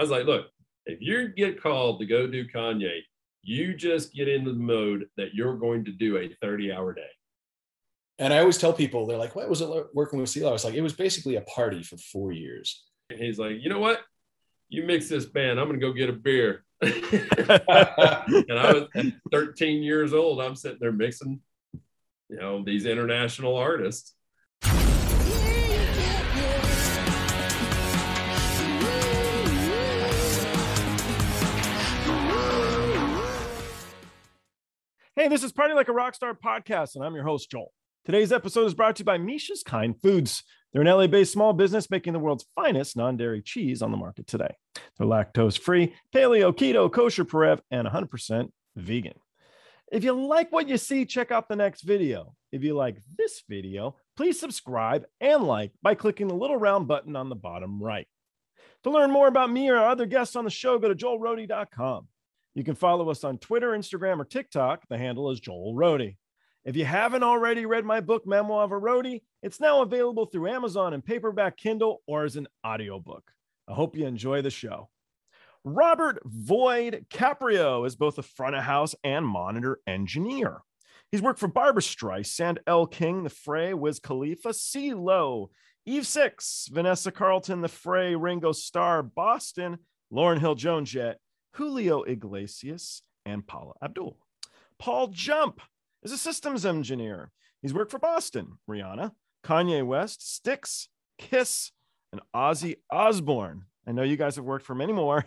I was like, look, if you get called to go do Kanye, you just get into the mode that you're going to do a 30-hour day. And I always tell people, they're like, what was it working with CeeLo? I was like, it was basically a party for 4 years. And he's like, you know what? You mix this band. I'm going to go get a beer. And I was at 13 years old. I'm sitting there mixing, these international artists. Hey, this is Party Like a Rockstar podcast, and I'm your host, Joel. Today's episode is brought to you by Misha's Kind Foods. They're an LA-based small business making the world's finest non-dairy cheese on the market today. They're lactose-free, paleo, keto, kosher, Parev, and 100% vegan. If you like what you see, check out the next video. If you like this video, please subscribe and like by clicking the little round button on the bottom right. To learn more about me or our other guests on the show, go to joelrohde.com. You can follow us on Twitter, Instagram, or TikTok. The handle is Joel Rohde. If you haven't already read my book, Memoir of a Roadie, it's now available through Amazon and paperback Kindle or as an audiobook. I hope you enjoy the show. Robert Void Caprio is both a front of house and monitor engineer. He's worked for Barbra Streisand, Elle King, The Fray, Wiz Khalifa, CeeLo, Eve Six, Vanessa Carlton, The Fray, Ringo Starr, Boston, Lauryn Hill Jones Jet, Julio Iglesias, and Paula Abdul. Paul Jump is a systems engineer. He's worked for Boston, Rihanna, Kanye West, Styx, Kiss, and Ozzy Osbourne. I know you guys have worked for many more,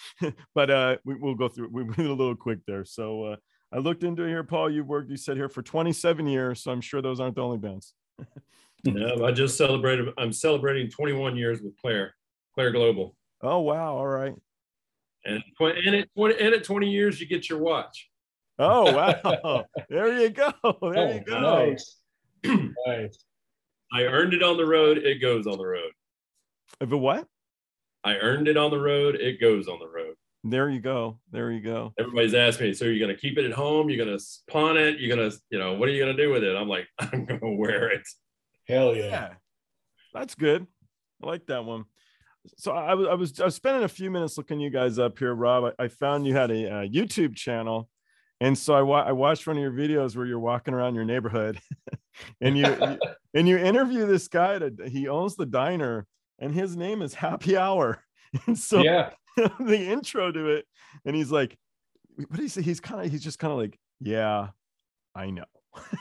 but we'll go through. We went a little quick there. So I looked into it here, Paul. You said here for 27 years, so I'm sure those aren't the only bands. No, I'm celebrating 21 years with Claire Global. Oh, wow. All right. And at 20 years, you get your watch. Oh, wow. There you go. There you go. Nice. Nice. I earned it on the road. It goes on the road. If it what? I earned it on the road. It goes on the road. There you go. There you go. Everybody's asking me, so you're going to keep it at home? You're going to pawn it? You're going to, what are you going to do with it? I'm like, I'm going to wear it. Hell yeah. Yeah. That's good. I like that one. So I was spending a few minutes looking you guys up here, Rob. I found you had a YouTube channel, and so I watched one of your videos where you're walking around your neighborhood, and you interview this guy he owns the diner, and his name is Happy Hour, and so yeah. the intro to it, and he's like, what do you say? He's just kind of like, yeah, I know.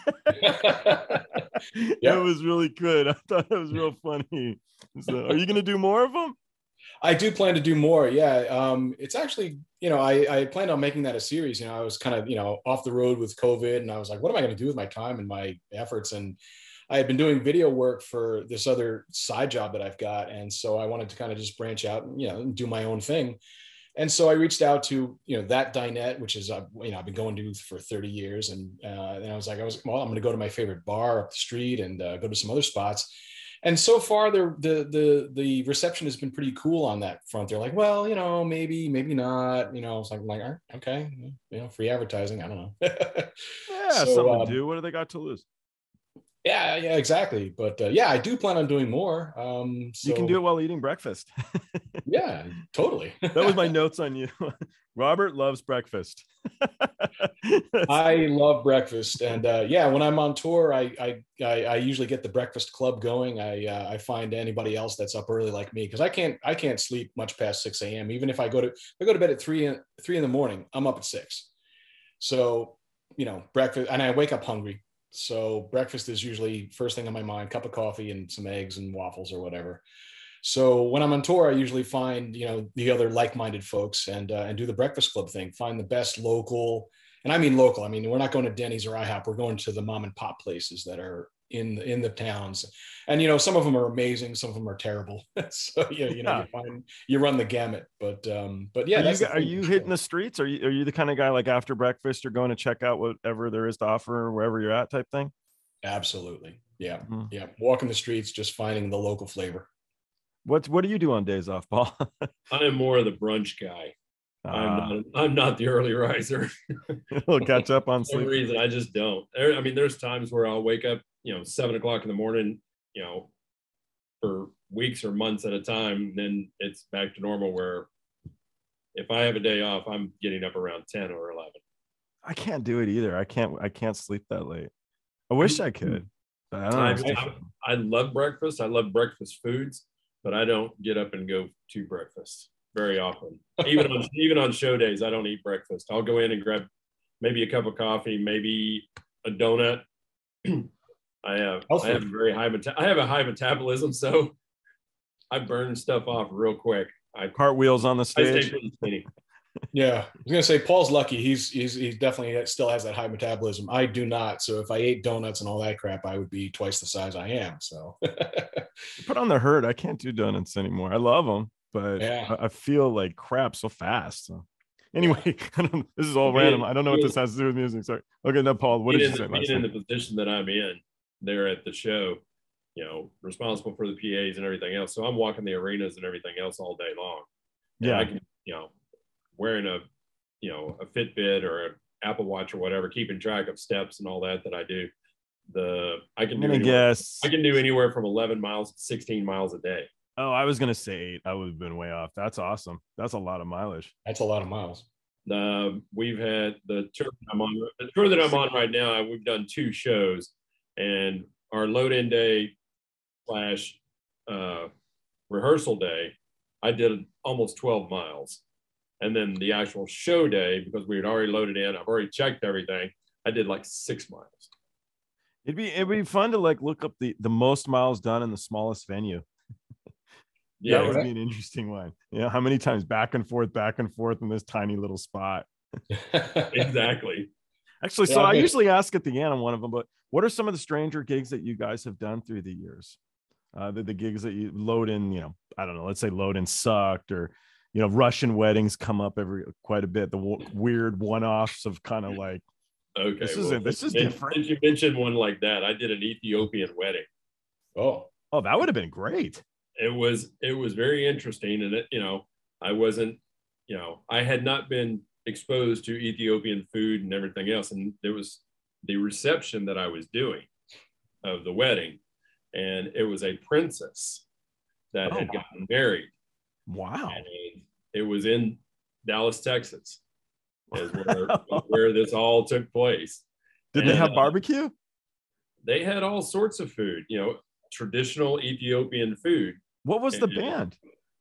It was really good. I thought it was real funny. So, are you going to do more of them? I do plan to do more. Yeah. It's actually, I planned on making that a series. I was kind of, off the road with COVID, and I was like, what am I going to do with my time and my efforts? And I had been doing video work for this other side job that I've got. And so I wanted to kind of just branch out and, do my own thing. And so I reached out to, that dinette, which is, I've been going to for 30 years. And then I was I'm going to go to my favorite bar up the street and go to some other spots. And so far, the reception has been pretty cool on that front. They're like, well, maybe not. It's like, okay, free advertising. I don't know. Yeah, something to do. What do they got to lose? Yeah, exactly. But I do plan on doing more. You can do it while eating breakfast. Yeah, totally. That was my notes on you. Robert loves breakfast. I love breakfast, and when I'm on tour, I usually get the breakfast club going. I find anybody else that's up early like me, because I can't sleep much past 6 a.m. Even if I go to bed at 3 in the morning, I'm up at 6. So breakfast, and I wake up hungry. So breakfast is usually first thing on my mind: cup of coffee and some eggs and waffles or whatever. So when I'm on tour, I usually find, the other like-minded folks and do the breakfast club thing, find the best local, and I mean local. I mean, we're not going to Denny's or IHOP. We're going to the mom and pop places that are in the towns. And, some of them are amazing. Some of them are terrible. So, you run the gamut, but yeah. Are you hitting the streets? Are you the kind of guy like after breakfast, you're going to check out whatever there is to offer wherever you're at type thing? Absolutely. Yeah. Mm-hmm. Yeah. Walking the streets, just finding the local flavor. What do you do on days off, Paul? I am more of the brunch guy. I'm not the early riser. We'll catch up on sleep. For some reason, I just don't. I mean, there's times where I'll wake up, 7 o'clock in the morning, for weeks or months at a time. Then it's back to normal where if I have a day off, I'm getting up around 10 or 11. I can't do it either. I can't sleep that late. I wish I could, but I don't know. I love breakfast. I love breakfast foods, but I don't get up and go to breakfast very often. Even on show days, I don't eat breakfast. I'll go in and grab maybe a cup of coffee, maybe a donut. I have a high metabolism, so I burn stuff off real quick. Cartwheels on the stage. Yeah, I was gonna say Paul's lucky. He's definitely still has that high metabolism. I do not. So if I ate donuts and all that crap, I would be twice the size I am. So put on the herd. I can't do donuts anymore. I love them, but yeah. I feel like crap so fast. So anyway, this is all random. I don't know what this has to do with music. Sorry. Okay, now Paul, what did you say? Being in the position that I'm in there at the show, responsible for the PAs and everything else. So I'm walking the arenas and everything else all day long. And I can, wearing a Fitbit or an Apple Watch or whatever, keeping track of steps and all that I do. I can do anywhere from 11 miles to 16 miles a day. Oh, I was going to say 8. I would have been way off. That's awesome. That's a lot of mileage. That's a lot of miles. We've had the tour that I'm on right now. We've done 2 shows, and our load-in day / rehearsal day, I did almost 12 miles. And then the actual show day, because we had already loaded in, I've already checked everything, I did like 6 miles. It'd be fun to look up the most miles done in the smallest venue. Yeah, that would be an interesting one. How many times back and forth in this tiny little spot. Exactly. Actually, so I usually ask at the end on one of them, but what are some of the stranger gigs that you guys have done through the years? The gigs that you load in, I don't know, let's say load in sucked, or Russian weddings come up quite a bit. The weird one-offs of kind of like, okay, this is different. Since you mentioned one like that, I did an Ethiopian wedding. Oh, that would have been great. It was very interesting, and I wasn't, I had not been exposed to Ethiopian food and everything else, and there was the reception that I was doing of the wedding, and it was a princess that had gotten married. Wow. And it was in Dallas, Texas, is where this all took place. Did they have barbecue? They had all sorts of food, traditional Ethiopian food. What was the band?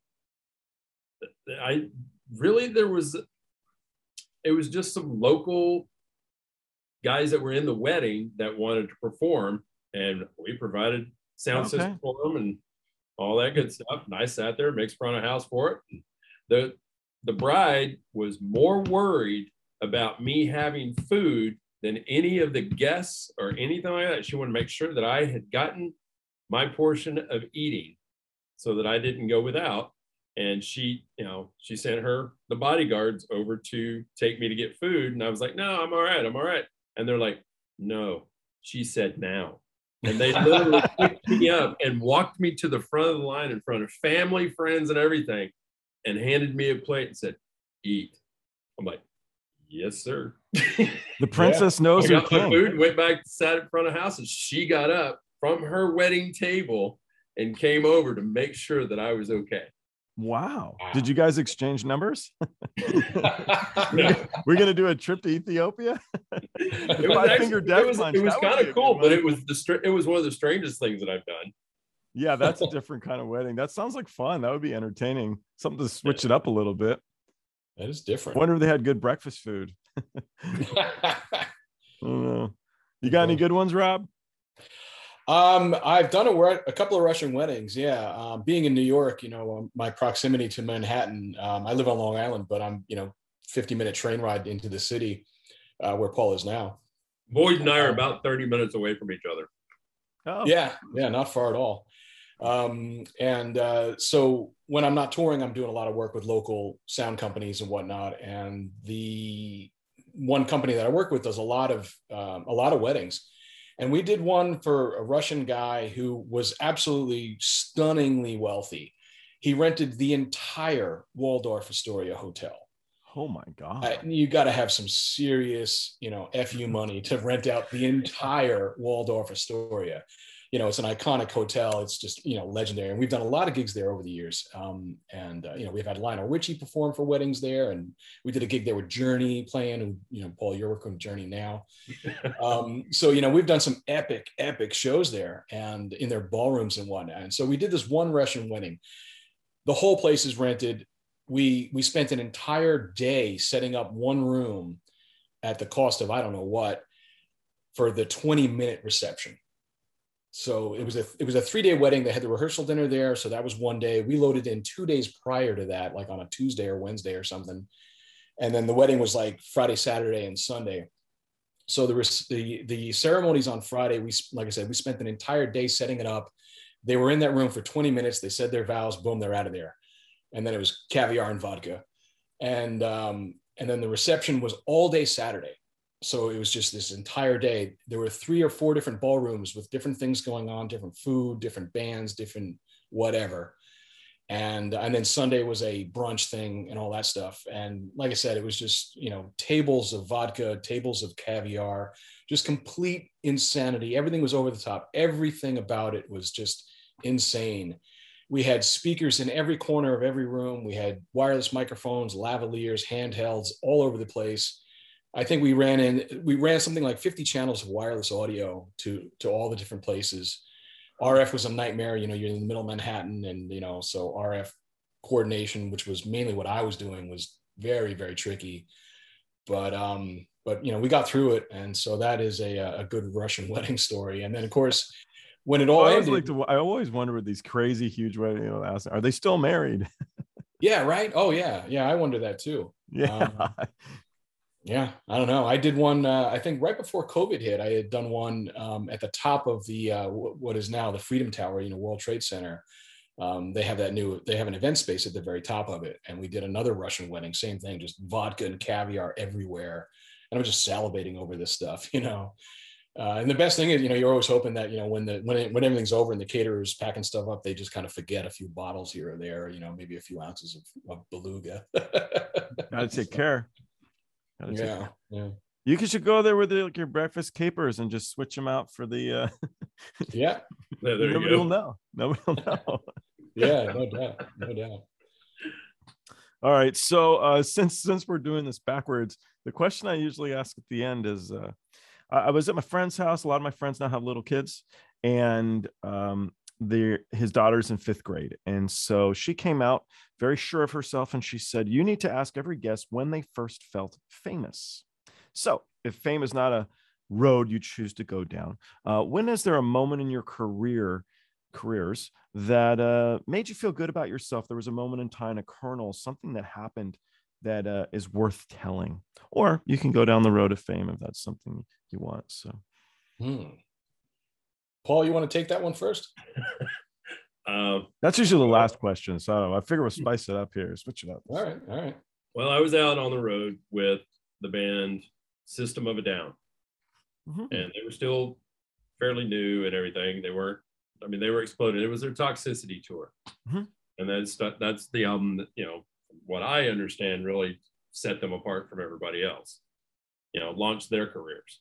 It was just some local guys that were in the wedding that wanted to perform, and we provided sound system for them and all that good stuff. And I sat there, mixed front of house for it. The bride was more worried about me having food than any of the guests or anything like that. She wanted to make sure that I had gotten my portion of eating so that I didn't go without. And she sent the bodyguards over to take me to get food. And I was like, no, I'm all right. And they're like, no, she said now. And they literally picked me up and walked me to the front of the line in front of family, friends, and everything, and handed me a plate and said, eat. I'm like, yes, sir. The princess knows her king. Food, went back, sat in front of the house, and she got up from her wedding table and came over to make sure that I was okay. Wow. Did you guys exchange numbers? No. We're going to do a trip to Ethiopia? It was kind of cool, but it was one of the strangest things that I've done. Yeah, that's a different kind of wedding. That sounds like fun. That would be entertaining. Something to switch it up a little bit. That is different. Wonder if they had good breakfast food. I don't know. You got any good ones, Rob? I've done a couple of Russian weddings. Yeah. Being in New York, my proximity to Manhattan, I live on Long Island, but I'm, 50-minute train ride into the city where Paul is now. Boyd and I are about 30 minutes away from each other. Oh. Yeah, not far at all. So when I'm not touring, I'm doing a lot of work with local sound companies and whatnot. And the one company that I work with does a lot of weddings. And we did one for a Russian guy who was absolutely stunningly wealthy. He rented the entire Waldorf Astoria hotel. Oh my God. You got to have some serious, FU money to rent out the entire Waldorf Astoria. it's an iconic hotel. It's just, legendary. And we've done a lot of gigs there over the years. We've had Lionel Richie perform for weddings there. And we did a gig there with Journey playing, and, Paul, you're working with Journey now. We've done some epic shows there and in their ballrooms and whatnot. And so we did this one Russian wedding. The whole place is rented. We spent an entire day setting up one room at the cost of, I don't know what, for the 20-minute reception. So it was a 3-day wedding. They had the rehearsal dinner there. So that was one day. We loaded in 2 days prior to that, like on a Tuesday or Wednesday or something. And then the wedding was like Friday, Saturday, and Sunday. So the ceremonies on Friday, like I said, we spent an entire day setting it up. They were in that room for 20 minutes. They said their vows, boom, they're out of there. And then it was caviar and vodka. And then the reception was all day Saturday. So it was just this entire day. There were 3 or 4 different ballrooms with different things going on, different food, different bands, different whatever. And then Sunday was a brunch thing and all that stuff. And like I said, it was just, tables of vodka, tables of caviar, just complete insanity. Everything was over the top. Everything about it was just insane. We had speakers in every corner of every room. We had wireless microphones, lavaliers, handhelds all over the place. I think we ran something like 50 channels of wireless audio to all the different places. RF was a nightmare. You're in the middle of Manhattan, and so RF coordination, which was mainly what I was doing, was very, very tricky. But we got through it, and so that is a good Russian wedding story. And then of course, when it all ended, I always wonder with these crazy huge weddings, are they still married? Yeah, right. Oh yeah, I wonder that too. Yeah. Yeah, I don't know. I did one, I think right before COVID hit. I had done one at the top of the what is now the Freedom Tower, World Trade Center. They have an event space at the very top of it. And we did another Russian wedding, same thing, just vodka and caviar everywhere. And I was just salivating over this stuff, And the best thing is, you're always hoping that, when everything's over and the caterer's packing stuff up, they just kind of forget a few bottles here or there, maybe a few ounces of beluga. Gotta take care. Yeah. You should go there with your breakfast capers and just switch them out for the. Yeah. Nobody will know. Nobody will know. Yeah, no doubt. All right. So since we're doing this backwards, the question I usually ask at the end is, I was at my friend's house. A lot of my friends now have little kids, and his daughter's in 5th grade. And so she came out very sure of herself, and she said, you need to ask every guest when they first felt famous. So if fame is not a road you choose to go down, when is there a moment in your careers that made you feel good about yourself? There was a moment in time, a kernel, something that happened that is worth telling. Or you can go down the road of fame if that's something you want. So Paul, you want to take that one first? That's usually the last question. So I figure we'll spice it up here. Switch it up. All right. Well, I was out on the road with the band System of a Down. Mm-hmm. And they were still fairly new and everything. They were exploded. It was their Toxicity tour. Mm-hmm. And that's the album that, what I understand really set them apart from everybody else, launched their careers.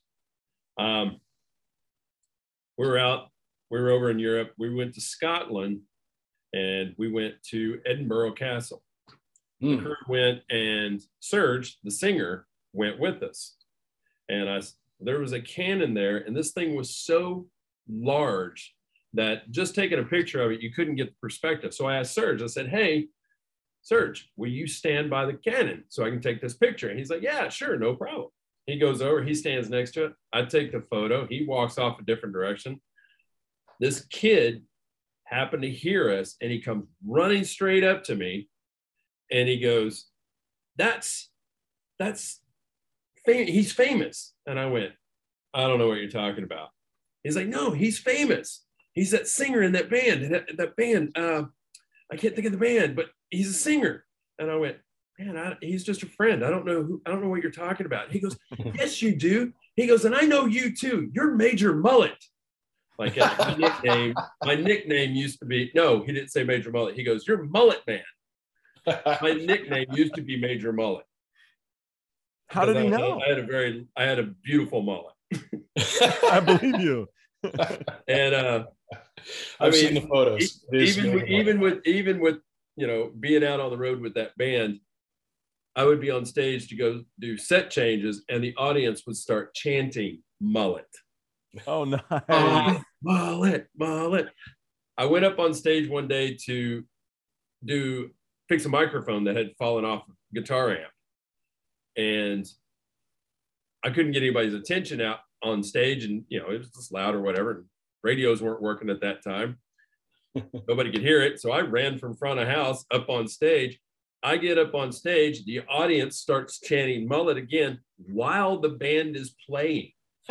We were over in Europe. We went to Scotland, and we went to Edinburgh Castle. The crew went, and Serge, the singer, went with us. And there was a cannon there, and this thing was so large that just taking a picture of it, you couldn't get the perspective. So I asked Serge, I said, hey, Serge, will you stand by the cannon so I can take this picture? And he's like, yeah, sure, no problem. He goes over, he stands next to it. I take the photo. He walks off a different direction. This kid happened to hear us, and he comes running straight up to me, and he goes, that's he's famous. And I went, I don't know what you're talking about. He's like, no, he's famous. He's that singer in that band. That band, I can't think of the band, but he's a singer. And I went, man, he's just a friend. I don't know what you're talking about. He goes, yes, you do. He goes, and I know you too. You're Major Mullet. Like my nickname used to be, no, he didn't say Major Mullet. He goes, you're Mullet Man. My nickname used to be Major Mullet. How did he know? I had a beautiful mullet. I believe you. And I've seen the photos. Even with being out on the road with that band, I would be on stage to go do set changes, and the audience would start chanting "mullet." Oh, nice. Mullet, mullet. I went up on stage one day to fix a microphone that had fallen off a guitar amp, and I couldn't get anybody's attention out on stage, and it was just loud or whatever. Radios weren't working at that time. Nobody could hear it, so I ran from front of house up on stage. I get up on stage, the audience starts chanting "mullet" again while the band is playing.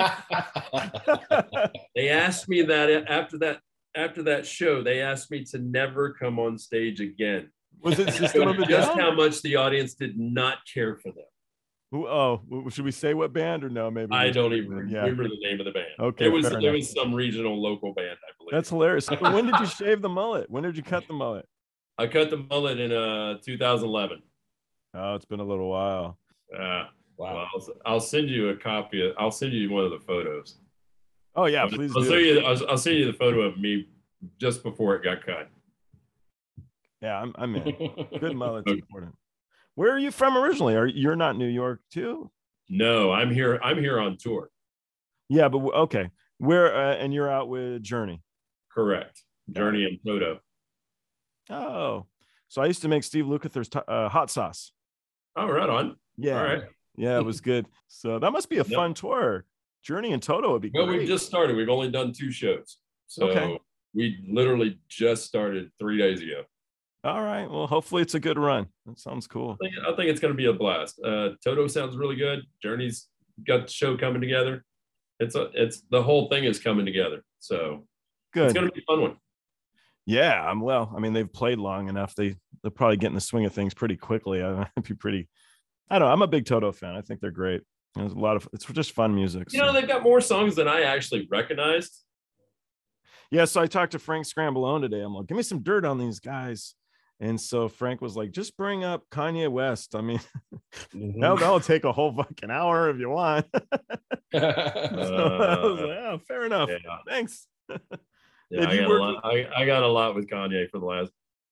They asked me that after that show, they asked me to never come on stage again. Was it System of a Down? Just how much the audience did not care for them. Oh, should we say what band or no? Maybe I don't even remember the name of the band. Okay, it was some regional local band, I believe. That's hilarious. So when did you shave the mullet? When did you cut the mullet? I cut the mullet in 2011. Oh, it's been a little while. Wow. Well, I'll send you a copy. I'll send you one of the photos. Oh yeah, please. I'll send you the photo of me just before it got cut. Yeah, I'm in. Good mullet's important. Where are you from originally? You're not New York too? No, I'm here on tour. Yeah, but okay. Where and you're out with Journey. Correct. Journey and Toto. Oh, so I used to make Steve Lukather's hot sauce. Oh, right on. Yeah. All right. Yeah, it was good. So that must be a fun tour. Journey and Toto would be great. Well, we've just started. We've only done 2 shows. So we literally just started 3 days ago. All right. Well, hopefully it's a good run. That sounds cool. I think it's going to be a blast. Toto sounds really good. Journey's got the show coming together. It's the whole thing is coming together. So good. It's going to be a fun one. Yeah. I mean, they've played long enough. They'll probably get in the swing of things pretty quickly. I'd be pretty. I don't know. I'm a big Toto fan. I think they're great. There's a lot of. It's just fun music. So. They've got more songs than I actually recognized. Yeah. So I talked to Frank Scrambolone today. I'm like, give me some dirt on these guys. And so Frank was like, just bring up Kanye West. I mean, that'll take a whole fucking hour if you want. So I was like, oh, fair enough. Yeah. Thanks. Yeah, I got a lot with Kanye for the last,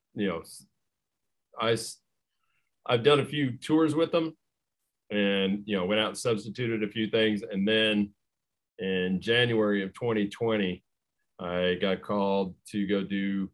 I've done a few tours with them and, went out and substituted a few things. And then in January of 2020, I got called to go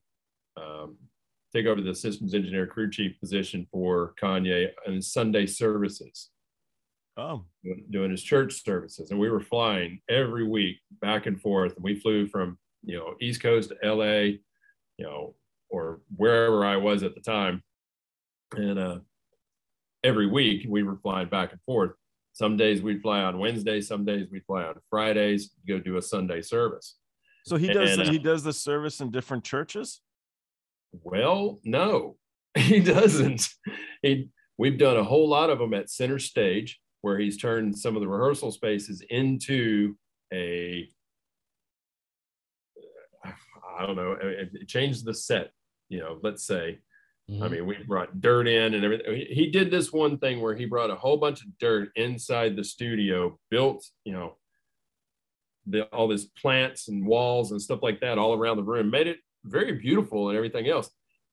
take over the systems engineer crew chief position for Kanye and Sunday services. Oh, doing his church services. And we were flying every week back and forth. And we flew from, East Coast to LA, or wherever I was at the time. And every week we were flying back and forth. Some days we'd fly on Wednesdays, some days we'd fly on Fridays, go do a Sunday service. So he does the service in different churches? Well, no, he doesn't. We've done a whole lot of them at Center Stage, where he's turned some of the rehearsal spaces into I don't know, it changed the set, let's say. Mm-hmm. I mean, we brought dirt in and everything. He did this one thing where he brought a whole bunch of dirt inside the studio, built, all these plants and walls and stuff like that all around the room, made it very beautiful and everything else.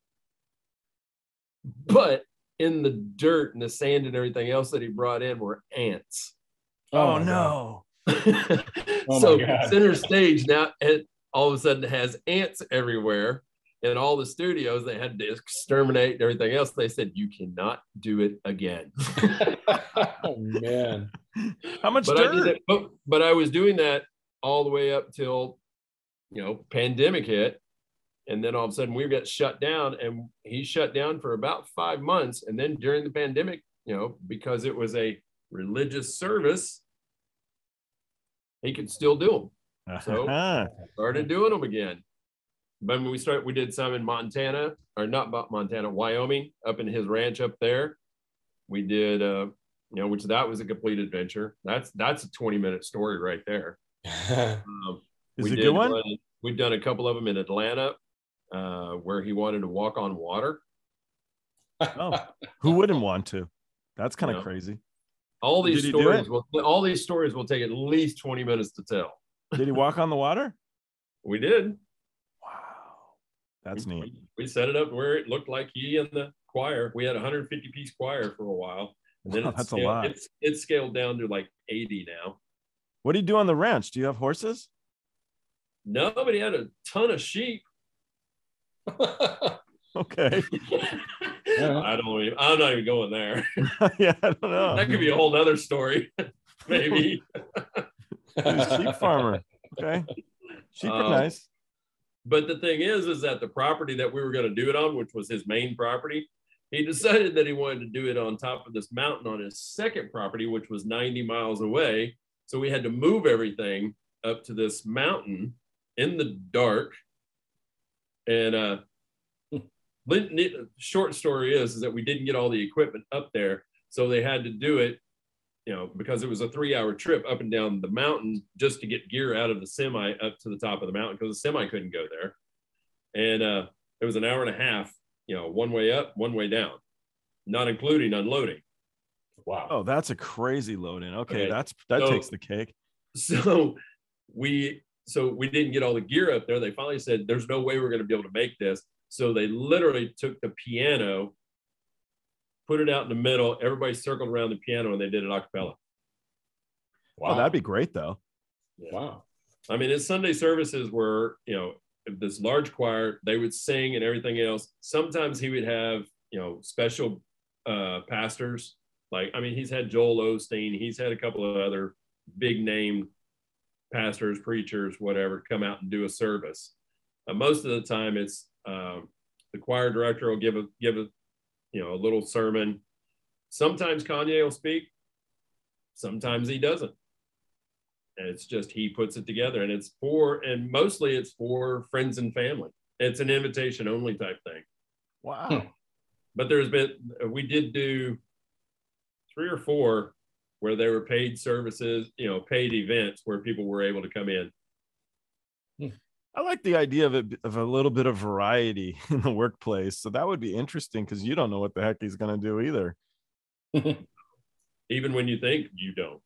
But in the dirt and the sand and everything else that he brought in were ants. Oh no. So Center Stage now all of a sudden has ants everywhere. In all the studios, they had to exterminate and everything else. They said, you cannot do it again. Oh man. How much dirt? But I was doing that all the way up till pandemic hit. And then all of a sudden we got shut down, and he shut down for about 5 months. And then during the pandemic, because it was a religious service, he could still do them. So started doing them again. But when we did some in Montana, or not Montana, Wyoming, up in his ranch up there. We did, which that was a complete adventure. That's a 20-minute story right there. Is it a good one? We've done a couple of them in Atlanta. Where he wanted to walk on water. Oh, who wouldn't want to? That's kind of crazy. All these stories will take at least 20 minutes to tell. Did he walk on the water? We did. That's neat. We set it up where it looked like he and the choir. We had a 150-piece choir for a while, and then that's a lot. It's scaled down to like 80 now. What do you do on the ranch? Do you have horses? No, but he had a ton of sheep. Okay. I'm not even going there. Yeah, I don't know. That could be a whole other story. Maybe. Sheep farmer. Okay. Sheep are nice. But the thing is that the property that we were going to do it on, which was his main property, he decided that he wanted to do it on top of this mountain on his second property, which was 90 miles away. So we had to move everything up to this mountain in the dark. And short story is that we didn't get all the equipment up there. So they had to do it, because it was a 3-hour trip up and down the mountain just to get gear out of the semi up to the top of the mountain, because the semi couldn't go there. And it was an hour and a half, one way up, one way down, not including unloading. Wow. Oh, that's a crazy load-in. Okay. That takes the cake. So we didn't get all the gear up there. They finally said, there's no way we're going to be able to make this. So they literally took the piano, put it out in the middle. Everybody circled around the piano and they did it a cappella. Wow. Oh, that'd be great though. Yeah. Wow. I mean, his Sunday services were, this large choir, they would sing and everything else. Sometimes he would have, special pastors. He's had Joel Osteen. He's had a couple of other big name pastors, preachers, whatever, come out and do a service. Most of the time it's the choir director will give a little sermon. Sometimes Kanye will speak, sometimes he doesn't. And it's just, he puts it together, and mostly it's for friends and family. It's an invitation only type thing. Wow. But we did do 3 or 4 where there were paid services, paid events where people were able to come in. I like the idea of a little bit of variety in the workplace. So that would be interesting, because you don't know what the heck he's going to do either. Even when you think you don't.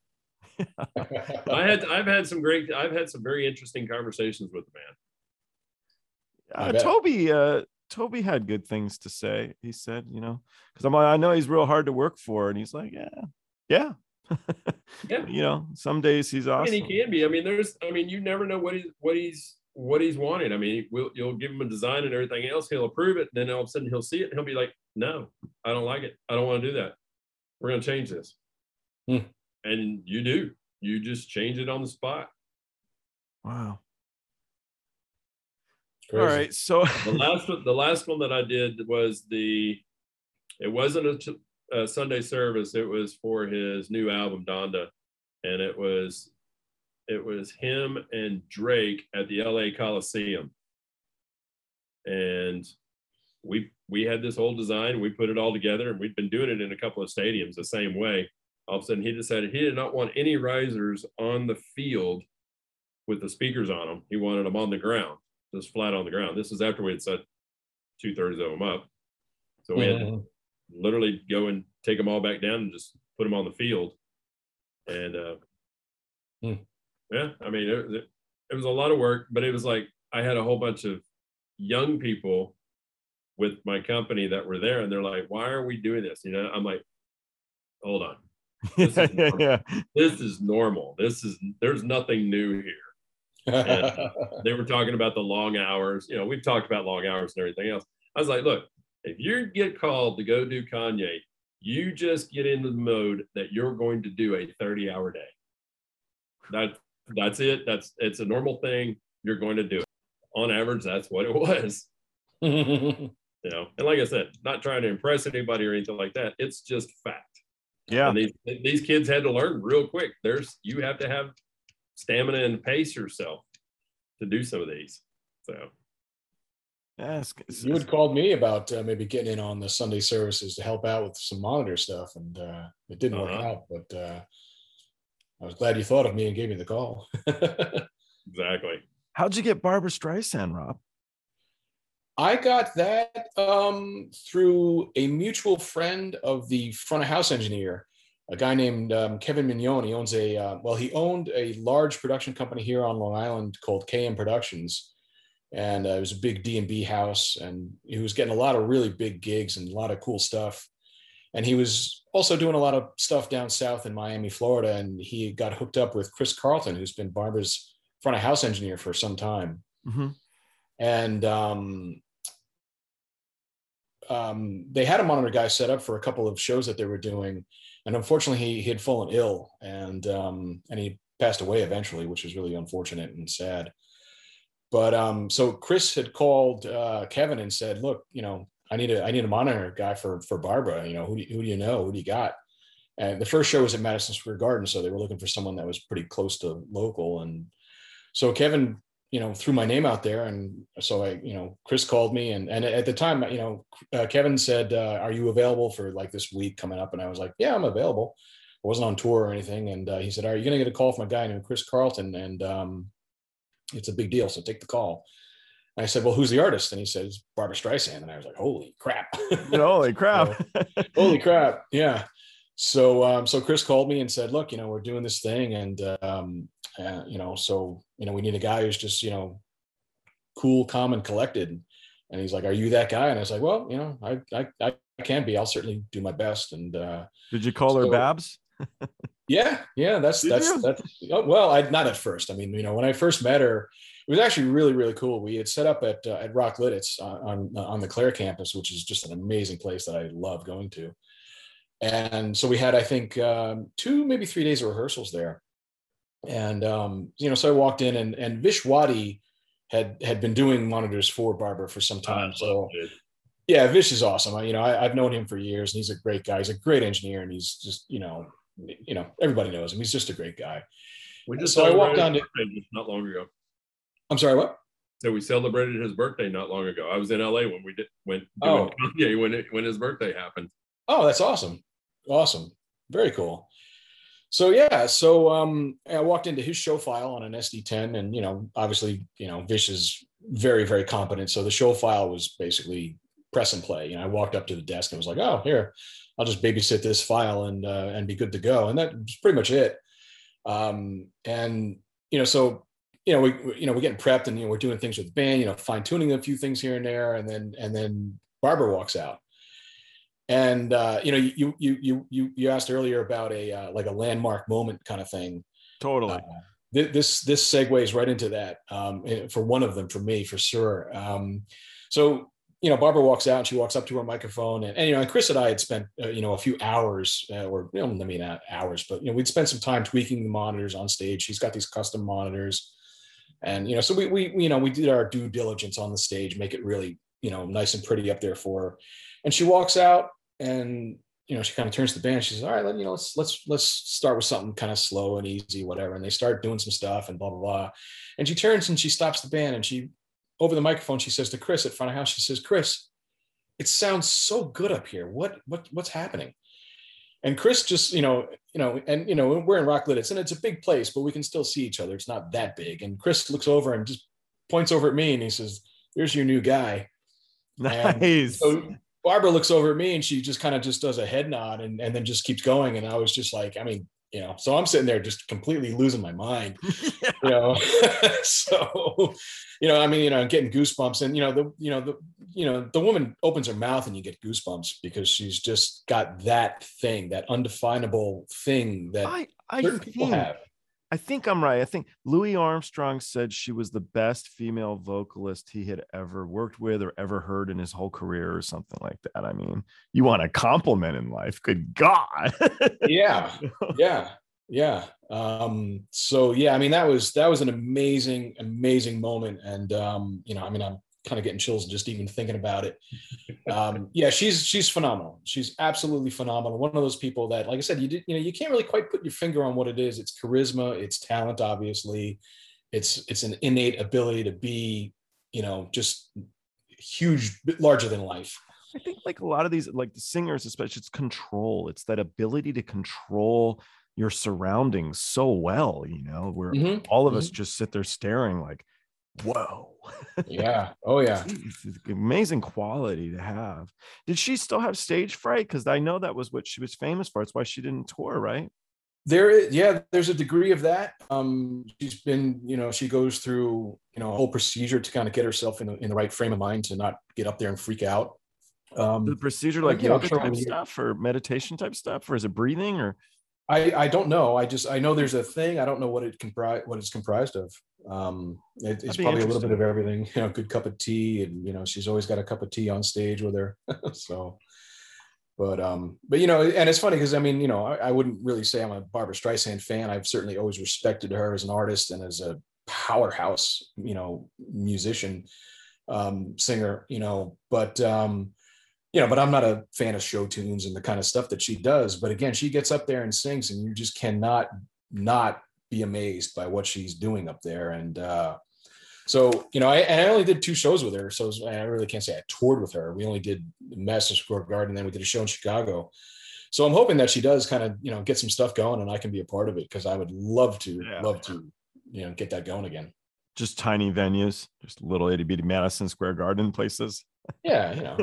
I've had some very interesting conversations with the man. Toby had good things to say. He said, because I know he's real hard to work for, and he's like, yeah. Yeah. Some days he's awesome. And he can be. You never know what he's wanting. You'll give him a design and everything else. He'll approve it. And then all of a sudden he'll see it and he'll be like, no, I don't like it. I don't want to do that. We're going to change this. And you just change it on the spot. Wow. All right. So the last one that I did was it wasn't a Sunday service. It was for his new album, Donda. And it was him and Drake at the LA Coliseum. And we had this whole design, we put it all together, and we'd been doing it in a couple of stadiums the same way. All of a sudden he decided he did not want any risers on the field with the speakers on them. He wanted them on the ground, just flat on the ground. This is after we had set 2/3 of them up. So we had to literally go and take them all back down and just put them on the field. And yeah, it was a lot of work, but it was like I had a whole bunch of young people with my company that were there, and they're like, why are we doing this? I'm like, hold on. This is normal. There's nothing new here. And they were talking about the long hours. We've talked about long hours and everything else. I was like, look, if you get called to go do Kanye, you just get into the mode that you're going to do a 30-hour day. That's it. It's a normal thing. You're going to do it. On average, that's what it was. And like I said, not trying to impress anybody or anything like that. It's just fact. Yeah. And these kids had to learn real quick. You have to have stamina and pace yourself to do some of these. So you had called me about maybe getting in on the Sunday services to help out with some monitor stuff, and it didn't work out, but I was glad you thought of me and gave me the call. Exactly. How'd you get Barbra Streisand, Rob? I got that through a friend of the front of house engineer, a guy named Kevin Mignon. He owns he owned a large production company here on Long Island called KM Productions. and it was a big D&B house, and he was getting a lot of really big gigs and a lot of cool stuff. And he was also doing a lot of stuff down south in Miami, Florida, and he got hooked up with Chris Carlton, who's been Barber's front of house engineer for some time. Mm-hmm. And they had a monitor guy set up for a couple of shows that they were doing, and unfortunately he had fallen ill, and he passed away eventually, which was really unfortunate and sad. But so Chris had called Kevin and said, "Look, I need a monitor guy for Barbara. Who do you know? Who do you got?" And the first show was at Madison Square Garden, so they were looking for someone that was pretty close to local. And so Kevin, threw my name out there, and so Chris called me, and at the time, Kevin said, "Are you available for like this week coming up?" And I was like, "Yeah, I'm available." I wasn't on tour or anything, and he said, "Are you going to get a call from a guy named Chris Carlton? And it's a big deal, so take the call." And I said, "Well, who's the artist?" And he says, "Barbara Streisand." And I was like, "Holy crap!" Holy crap! Holy crap! Yeah. So Chris called me and said, "Look, we're doing this thing, and so we need a guy who's just cool, calm, and collected." And he's like, "Are you that guy?" And I was like, "Well, I can be. I'll certainly do my best." And did you call her Babs? Yeah. That's well, not at first. I mean, when I first met her, it was actually really, really cool. We had set up at Rock Lidditz on the Clare campus, which is just an amazing place that I love going to. And so we had, I think, 2, maybe 3 days of rehearsals there. And so I walked in, and Vish Wadi had been doing monitors for Barbara for some time. So yeah, Vish is awesome. I've known him for years, and he's a great guy. He's a great engineer, and he's just everybody knows him. He's just a great guy. I walked on to not long ago. I'm sorry, what? So we celebrated his birthday not long ago. I was in LA when we went Kanye when his birthday happened. Oh, that's awesome. Awesome. Very cool. So yeah, I walked into his show file on an SD10, and obviously, Vish is very, very competent. So the show file was basically press and play. I walked up to the desk and was like, "Oh, here, I'll just babysit this file and be good to go." And that was pretty much it. So we're getting prepped, and we're doing things with the band, fine tuning a few things here and there, and then Barbara walks out. And you asked earlier about a like a landmark moment kind of thing. Totally. This segues right into that for one of them, for me, for sure. Barbara walks out, and she walks up to her microphone, and Chris and I had spent a few hours, not hours, but we'd spent some time tweaking the monitors on stage. She's got these custom monitors, and so we did our due diligence on the stage, make it really nice and pretty up there for her. And she walks out, and she kind of turns to the band. She says, "All right, let's start with something kind of slow and easy, whatever." And they start doing some stuff and blah blah blah. And she turns and she stops the band, and she, over the microphone, she says to Chris at front of house, she says, "Chris, it sounds so good up here. What's happening?" And Chris just, we're in Rock Lidditz, and it's a big place, but we can still see each other. It's not that big. And Chris looks over and just points over at me, and he says, "There's your new guy." Nice. And so Barbara looks over at me, and she just kind of just does a head nod and then just keeps going. And I was just like, so I'm sitting there just completely losing my mind, so, getting goosebumps, and, the woman opens her mouth and you get goosebumps because she's just got that thing, that undefinable thing that certain people have. I think I'm right. I think Louis Armstrong said she was the best female vocalist he had ever worked with or ever heard in his whole career, or something like that. I mean, you want a compliment in life. Good God. Yeah. So yeah, that was an amazing, amazing moment. And, I'm kind of getting chills just even thinking about it. Yeah, she's phenomenal. She's absolutely phenomenal. One of those people that, like I said, you can't really quite put your finger on what it is. It's charisma, it's talent, obviously. It's an innate ability to be, just huge, larger than life. I think like a lot of these, like the singers, especially, it's control. It's that ability to control your surroundings so well, where all of us just sit there staring like, whoa. Yeah. Oh yeah. It's amazing quality to have. Did she still have stage fright? Because I know that was what she was famous for. It's why she didn't tour, right? There's a degree of that. She's been, she goes through, a whole procedure to kind of get herself in the right frame of mind to not get up there and freak out. The procedure, like yoga type stuff or meditation type stuff, or is it breathing or? I don't know. I know there's a thing. I don't know what it's comprised of. It's probably a little bit of everything, good cup of tea. And, she's always got a cup of tea on stage with her. So, but and it's funny because, I wouldn't really say I'm a Barbra Streisand fan. I've certainly always respected her as an artist and as a powerhouse, musician, singer, but I'm not a fan of show tunes and the kind of stuff that she does. But again, she gets up there and sings, and you just cannot not be amazed by what she's doing up there. And so, I only did 2 shows with her. So I really can't say I toured with her. We only did Madison Square Garden, and then we did a show in Chicago. So I'm hoping that she does kind of, get some stuff going, and I can be a part of it, because I would love to, get that going again. Just tiny venues, just little itty bitty Madison Square Garden places. Yeah,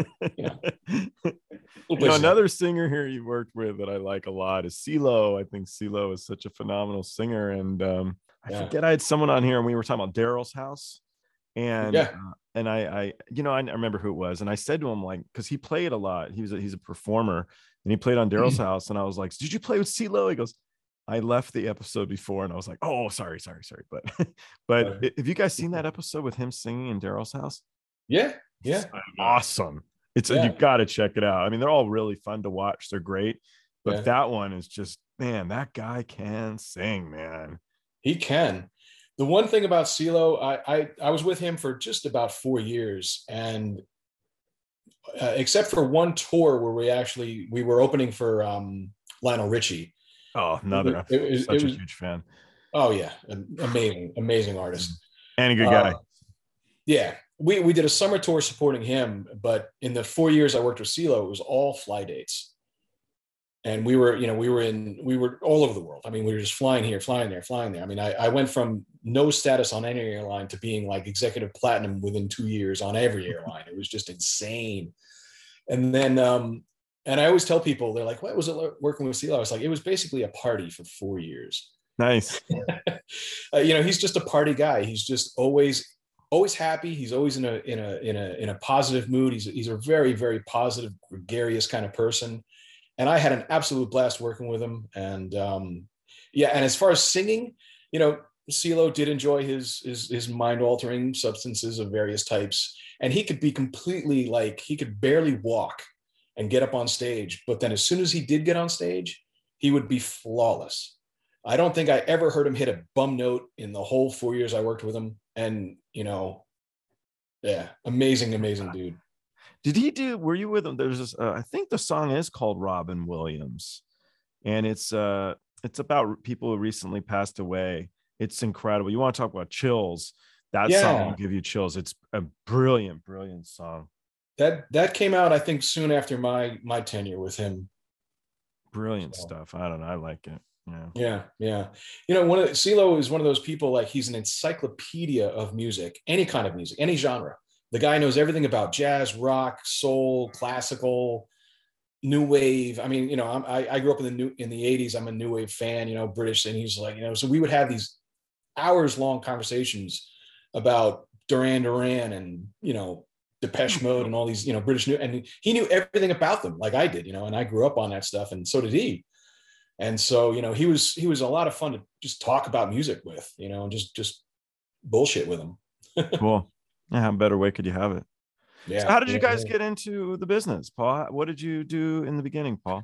another singer here you worked with that I like a lot is CeeLo. I think CeeLo is such a phenomenal singer, and I forget, I had someone on here and we were talking about Daryl's House, and and I remember who it was, and I said to him, like, because he played a lot, he's a performer, and he played on Daryl's House, and I was like, did you play with CeeLo? He goes, I left the episode before, and I was like, oh, sorry, but have you guys seen that episode with him singing in Daryl's House? Yeah. Awesome. You got to check it out. I mean, they're all really fun to watch. They're great. But that one is just, man, that guy can sing, man. He can. The one thing about CeeLo, I was with him for just about 4 years. And except for one tour where we were opening for Lionel Richie. Oh, another. Such a huge fan. Oh, yeah. Amazing artist. And a good guy. Yeah. We did a summer tour supporting him, but in the 4 years I worked with CeeLo, it was all fly dates. And we were all over the world. I mean, we were just flying here, flying there, flying there. I mean, I went from no status on any airline to being like executive platinum within 2 years on every airline. It was just insane. And then, and I always tell people, they're like, what was it working with CeeLo? I was like, it was basically a party for 4 years. Nice. He's just a party guy. He's just always happy. He's always in a positive mood. He's a very, very positive, gregarious kind of person. And I had an absolute blast working with him. And and as far as singing, CeeLo did enjoy his mind-altering substances of various types. And he could be completely he could barely walk and get up on stage. But then as soon as he did get on stage, he would be flawless. I don't think I ever heard him hit a bum note in the whole 4 years I worked with him. And, amazing dude. Were you with him? There's this, I think the song is called Robin Williams, and it's about people who recently passed away. It's incredible. You want to talk about chills? That song will give you chills. It's a brilliant song. That came out, I think, soon after my tenure with him. Brilliant stuff. I don't know. I like it. Yeah. CeeLo is one of those people, he's an encyclopedia of music, any kind of music, any genre. The guy knows everything about jazz, rock, soul, classical, new wave. I mean, I grew up in the 80s. I'm a new wave fan, British. And he's like, so we would have these hours long conversations about Duran Duran and, Depeche Mode and all these, British new, and he knew everything about them like I did, and I grew up on that stuff. And so did he. And so, he was a lot of fun to just talk about music with, and just bullshit with him. Cool. Yeah, how better way could you have it? Yeah. So how did you guys get into the business, Paul? What did you do in the beginning, Paul?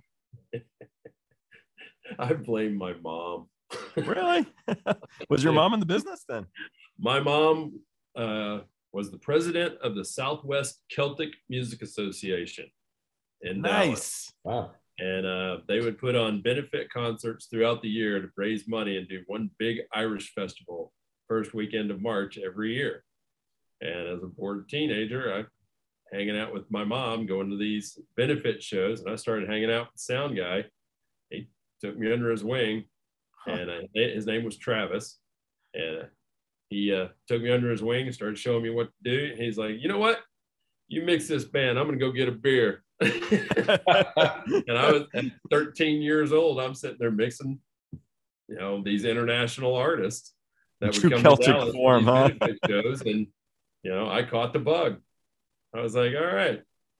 I blame my mom. Really? Was your mom in the business then? My mom was the president of the Southwest Celtic Music Association in Dallas. Wow. And they would put on benefit concerts throughout the year to raise money and do one big Irish festival first weekend of March every year. And as a bored teenager, I hanging out with my mom, going to these benefit shows, and I started hanging out with the sound guy. He took me under his wing, and his name was Travis. And he took me under his wing and started showing me what to do. And he's like, you know what? You mix this band. I'm going to go get a beer. And I was at 13 years old. I'm sitting there mixing these international artists that True would come Celtic to Dallas form, for huh? these benefit shows, and I caught the bug. I was like, all right,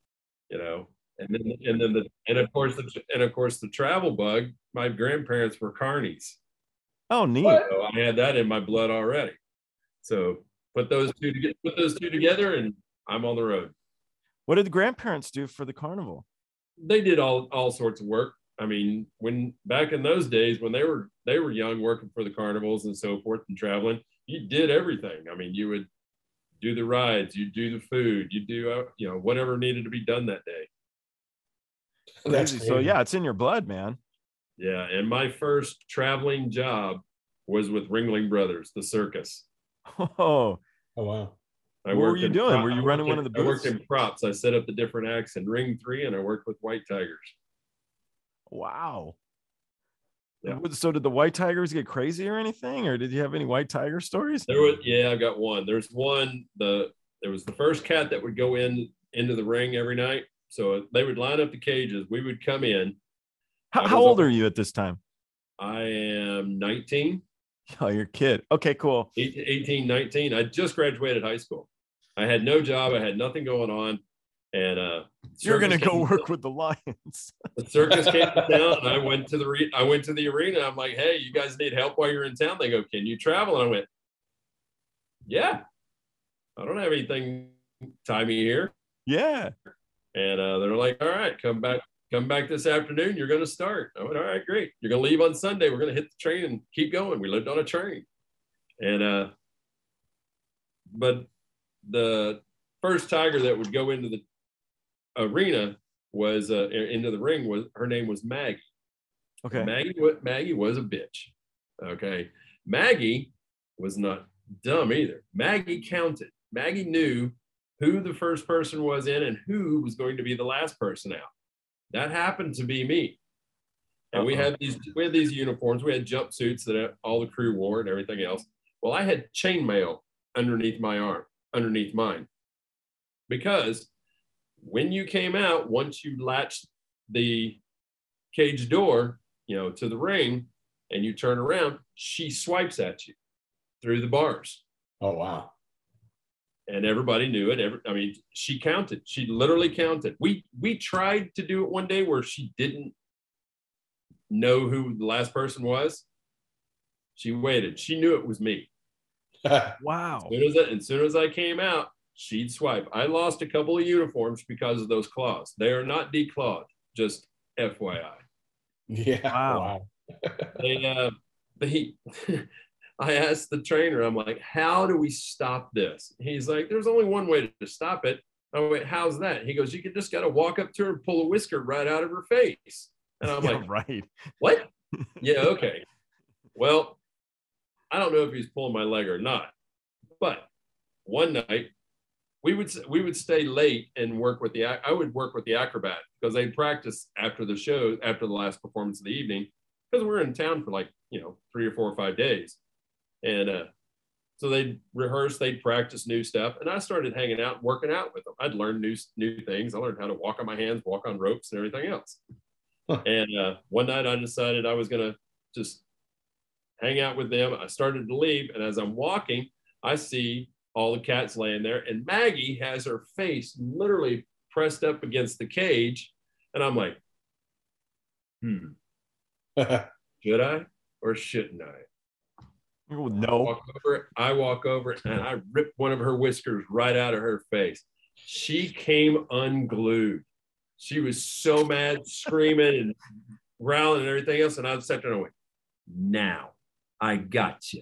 and of course the travel bug. My grandparents were carnies, Oh, neat. What? so I had that in my blood already. So put those two together, and I'm on the road. What did the grandparents do for the carnival? They did all sorts of work. I mean, when back in those days when they were young, working for the carnivals and so forth and traveling, you did everything. I mean, you would do the rides, you do the food, you do whatever needed to be done that day. That's Crazy. So yeah, it's in your blood, man. Yeah, and my first traveling job was with Ringling Brothers, the circus. Oh, Oh wow. What were you doing? Were you running one of the I worked booths? in props. I set up the different acts in Ring 3, and I worked with White Tigers. Wow. Yeah. So did the white tigers get crazy or anything, or did you have any white tiger stories? I've got one. There's one. There was the first cat that would go into the ring every night. So they would line up the cages. We would come in. How old are you at this time? I am 19. Oh, you're a kid. Okay, cool. 18, 19. I just graduated high school. I had no job. I had nothing going on. And you're gonna go work with the Lions. The circus came to town, and I went to the arena. I'm like, hey, you guys need help while you're in town? They go, can you travel? And I went, yeah. I don't have anything tie me here. Yeah. And they're like, all right, come back this afternoon. You're going to start. I went, all right, great. You're going to leave on Sunday. We're going to hit the train and keep going. We lived on a train. And but the first tiger that would go into the arena was into the ring was her name was Maggie. Okay. Maggie was a bitch. Okay. Maggie was not dumb either. Maggie counted. Maggie knew who the first person was in and who was going to be the last person out. That happened to be me. And we had these uniforms. We had jumpsuits that all the crew wore and everything else. Well, I had chainmail underneath my arm, underneath mine, because when you came out, once you latched the cage door, to the ring, and you turn around, she swipes at you through the bars. Oh wow. And everybody knew it. She counted. She literally counted. We tried to do it one day where she didn't know who the last person was. She waited. She knew it was me. Wow. As soon as I came out, she'd swipe. I lost a couple of uniforms because of those claws. They are not declawed, just FYI. Yeah. Wow. I asked the trainer, I'm like, how do we stop this? He's like, there's only one way to stop it. I went, how's that? He goes, you just got to walk up to her and pull a whisker right out of her face. And I'm like, right. What? Yeah, okay. Well, I don't know if he's pulling my leg or not, but one night we would stay late and I would work with the acrobat because they'd practice after the show, after the last performance of the evening, because we're in town for 3 or 4 or 5 days. And so they'd rehearse, they'd practice new stuff. And I started hanging out and working out with them. I'd learn new things. I learned how to walk on my hands, walk on ropes and everything else. Huh. And one night I decided I was going to just hang out with them. I started to leave. And as I'm walking, I see all the cats laying there. And Maggie has her face literally pressed up against the cage. And I'm like, should I or shouldn't I? No. I walk over and I rip one of her whiskers right out of her face. She came unglued. She was so mad, screaming and growling and everything else. And I sat there and I went, now I got you.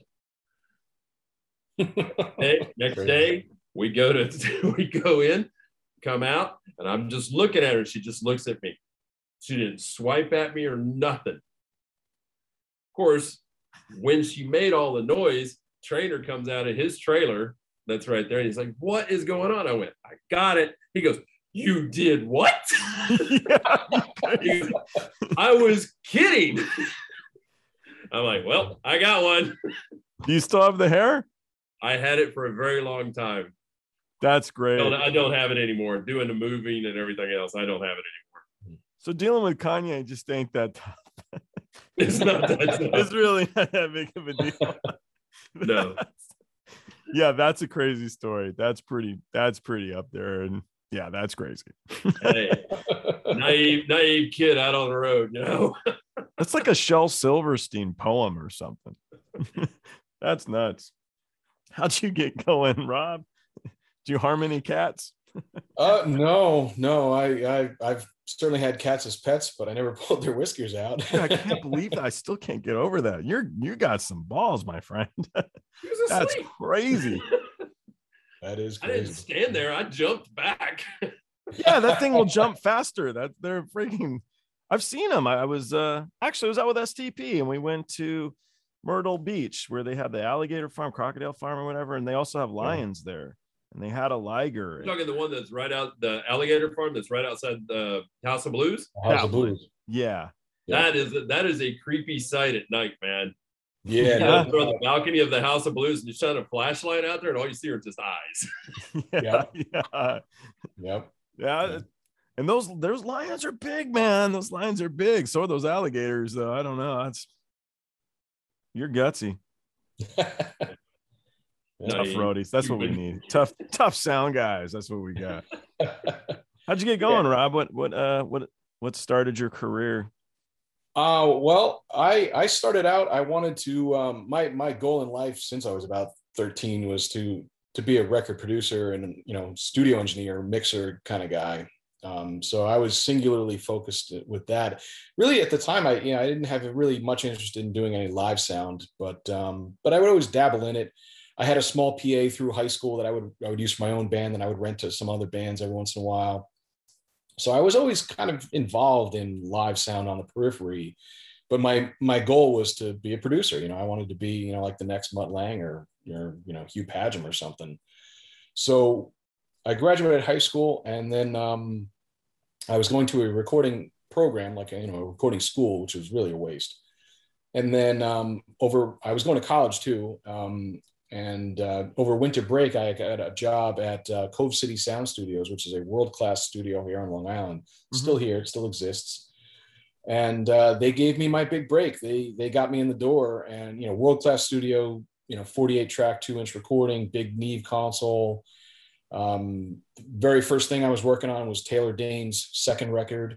Next day, we go in, come out, and I'm just looking at her. She just looks at me. She didn't swipe at me or nothing. Of course, when she made all the noise, trainer comes out of his trailer that's right there, and he's like, what is going on? I went, I got it. He goes, you did what? Goes, I was kidding. I'm like, well, I got one. Do you still have the hair? I had it for a very long time. That's great. I don't have it anymore. Doing the moving and everything else, I don't have it anymore. So dealing with Kanye just ain't that tough. It's not that tough. It's really not that big of a deal. No. Yeah, that's a crazy story. That's pretty up there. And yeah, that's crazy. Hey, naive kid out on the road, you know. That's like a Shel Silverstein poem or something. That's nuts. How'd you get going, Rob? Did you harm any cats? No. I've certainly had cats as pets, but I never pulled their whiskers out. Dude, I can't believe that. I still can't get over that. You got some balls, my friend. He was That's asleep. crazy. That is I crazy. didn't stand there. I jumped back. Yeah, that thing will jump faster. That they're freaking. I've seen them. I was actually I was out with STP and we went to Myrtle Beach where they have the alligator farm, crocodile farm, or whatever, and they also have lions there. And they had a liger. You're talking the one that's right out the alligator farm that's right outside the House of Blues. House of Blues. Yeah. That is a creepy sight at night, man. Yeah. You know, they're on the balcony of the House of Blues and you shine a flashlight out there, and all you see are just eyes. Yeah. Yep. Yeah. And those lions are big, man. Those lions are big. So are those alligators, though. I don't know. You're gutsy. Tough roadies. That's what we need. Tough sound guys. That's what we got. How'd you get going, Rob? What started your career? Well, I started out, I wanted to, my goal in life since I was about 13 was to be a record producer and, you know, studio engineer, mixer kind of guy. So I was singularly focused with that. Really at the time, I didn't have really much interest in doing any live sound, but I would always dabble in it. I had a small PA through high school that I would use for my own band, and I would rent to some other bands every once in a while. So I was always kind of involved in live sound on the periphery, but my goal was to be a producer. You know, I wanted to be, you know, like the next Mutt Lange or you know, Hugh Padgham or something. So I graduated high school, and then I was going to a recording program, like a recording school, which was really a waste. And then I was going to college too. And over winter break, I got a job at Cove City Sound Studios, which is a world-class studio here on Long Island. Mm-hmm. Still here, it still exists. And they gave me my big break. They got me in the door, and world-class studio, 48-track, 2-inch recording, big Neve console. Very first thing I was working on was Taylor Dane's second record.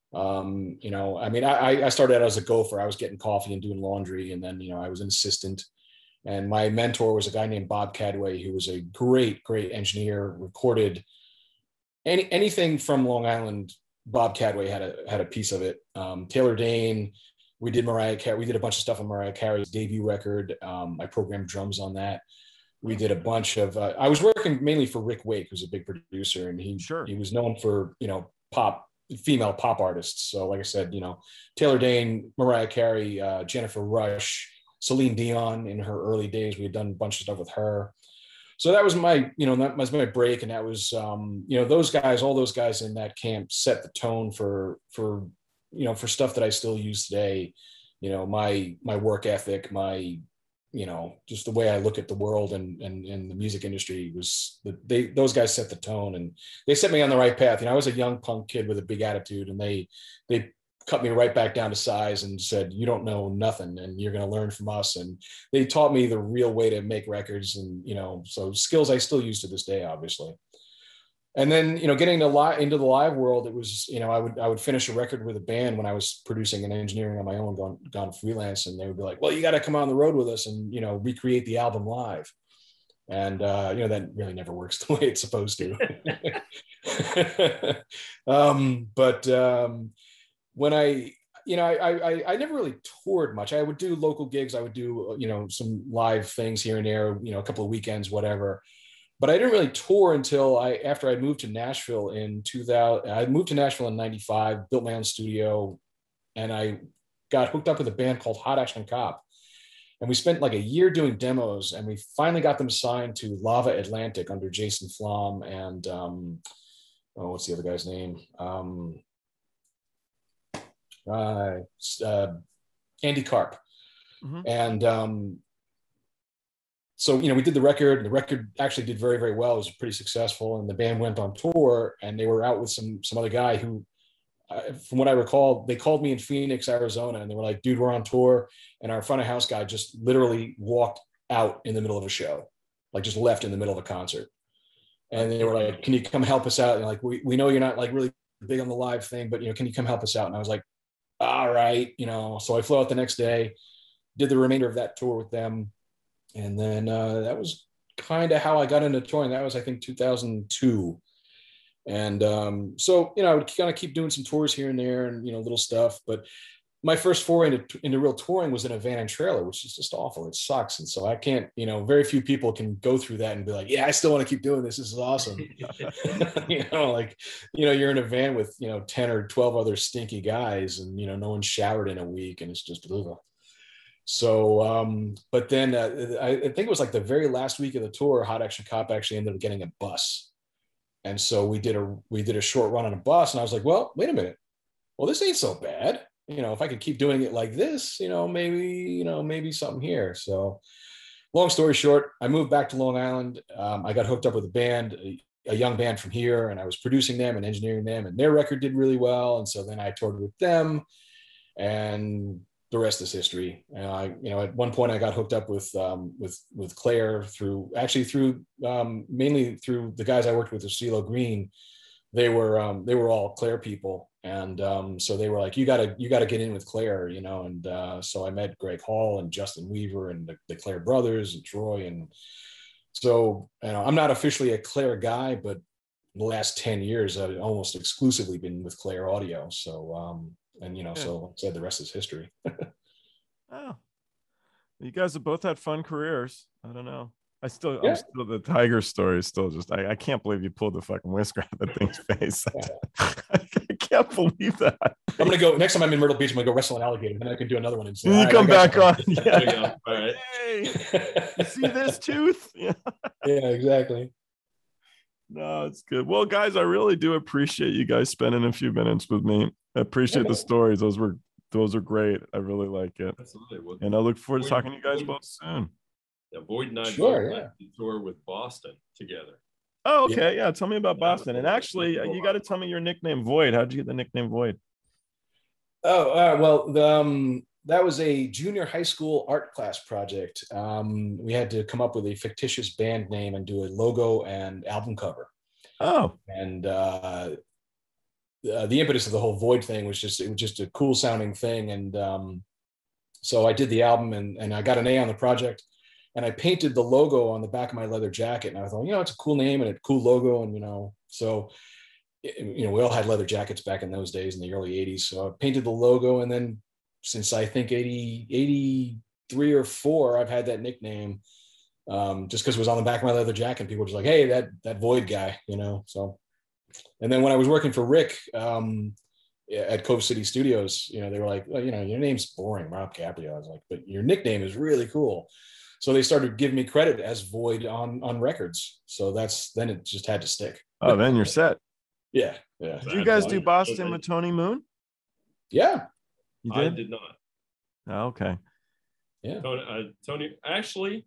I started out as a gopher. I was getting coffee and doing laundry, and then I was an assistant. And my mentor was a guy named Bob Cadway, who was a great engineer, recorded anything from Long Island. Bob Cadway had a piece of it. Taylor Dane, we did Mariah Carey. We did a bunch of stuff on Mariah Carey's debut record. I programmed drums on that. We did a bunch of, I was working mainly for Rick Wake, who's a big producer, and he was known for, female pop artists. So like I said, Taylor Dane, Mariah Carey, Jennifer Rush, Celine Dion in her early days. We had done a bunch of stuff with her. So that was my, that was my break. And that was, those guys, all those guys in that camp set the tone for stuff that I still use today. My work ethic, my, just the way I look at the world and the music industry was those guys set the tone, and they set me on the right path. I was a young punk kid with a big attitude, and they cut me right back down to size and said, you don't know nothing and you're going to learn from us. And they taught me the real way to make records, and, so skills I still use to this day, obviously. And then, getting into the live world, it was, I would finish a record with a band when I was producing and engineering on my own, gone freelance. And they would be like, well, you got to come on the road with us and, recreate the album live. And, that really never works the way it's supposed to. When I never really toured much. I would do local gigs. I would do, some live things here and there, a couple of weekends, whatever. But I didn't really tour until after I moved to Nashville in 2000. I moved to Nashville in 95, built my own studio, and I got hooked up with a band called Hot Action Cop. And we spent like a year doing demos, and we finally got them signed to Lava Atlantic under Jason Flom and, what's the other guy's name? Andy Karp. Mm-hmm. And so we did the record. The record actually did very, very well. It was pretty successful, and the band went on tour, and they were out with some other guy who from what I recall, they called me in Phoenix, Arizona, and they were like, dude, we're on tour. And our front of house guy just literally walked out in the middle of a show, like just left in the middle of a concert. And they were like, can you come help us out? And like, we know you're not like really big on the live thing, but, you know, can you come help us out? And I was like, all right, you know, so I flew out the next day, did the remainder of that tour with them. And then that was kind of how I got into touring. That was, I think, 2002. And so, you know, I would kind of keep doing some tours here and there and, you know, little stuff. But my first foray into real touring was in a van and trailer, which is just awful. It sucks. And so I can't, you know, very few people can go through that and be like, yeah, I still want to keep doing this. This is awesome. You know, like, you know, you're in a van with, you know, 10 or 12 other stinky guys and, you know, no one showered in a week and it's just ugh. So, but then I think it was like the very last week of the tour, Hot Action Cop actually ended up getting a bus. And so we did a short run on a bus, and I was like, well, wait a minute. Well, this ain't so bad. You know, if I could keep doing it like this, you know, maybe something here. So long story short, I moved back to Long Island. I got hooked up with a band, a young band from here, and I was producing them and engineering them, and their record did really well. And so then I toured with them, and the rest is history. And I, you know, at one point I got hooked up with Claire mainly through the guys I worked with, CeeLo Green. They were all Claire people. And so they were like, you gotta get in with Claire, you know? And so I met Greg Hall and Justin Weaver and the Claire brothers and Troy. And so, you know, I'm not officially a Claire guy, but the last 10 years, I've almost exclusively been with Claire Audio. So, and, you know, so said the rest is history. Oh, you guys have both had fun careers. I don't know. I'm still the Tiger story is still just, I can't believe you pulled the fucking whisker out of the thing's face. I can't believe that. I'm going to go, next time I'm in Myrtle Beach, I'm going to go wrestle an alligator. Then I can do another one. And say, you come back on. Yeah. All right. Hey, you see this tooth? Yeah. Yeah, exactly. No, it's good. Well, guys, I really do appreciate you guys spending a few minutes with me. I appreciate the stories. Those are great. I really like it. Absolutely. Well, and I look forward to talking to you guys both soon. Yeah, Void and I both tour with Boston together. Oh, okay. Yeah. Tell me about Boston. And actually, you got to tell me your nickname, Void. How'd you get the nickname Void? Oh, well, that was a junior high school art class project. We had to come up with a fictitious band name and do a logo and album cover. Oh. And the impetus of the whole Void thing was just a cool sounding thing. And so I did the album and I got an A on the project. And I painted the logo on the back of my leather jacket. And I thought, you know, it's a cool name and a cool logo. And, you know, so, you know, we all had leather jackets back in those days in the early 80s. So I painted the logo. And then since I think 83 or 4, I've had that nickname just because it was on the back of my leather jacket. And people were just like, hey, that Void guy, you know. So, and then when I was working for Rick at Cove City Studios, you know, they were like, well, you know, your name's boring, Rob Caprio. I was like, but your nickname is really cool. So they started giving me credit as Void on records. So then it just had to stick. Oh, then you're set. Yeah. Did you guys do Boston with Tony Moon? Yeah. You did? I did not. Oh, okay. Yeah. Tony, actually,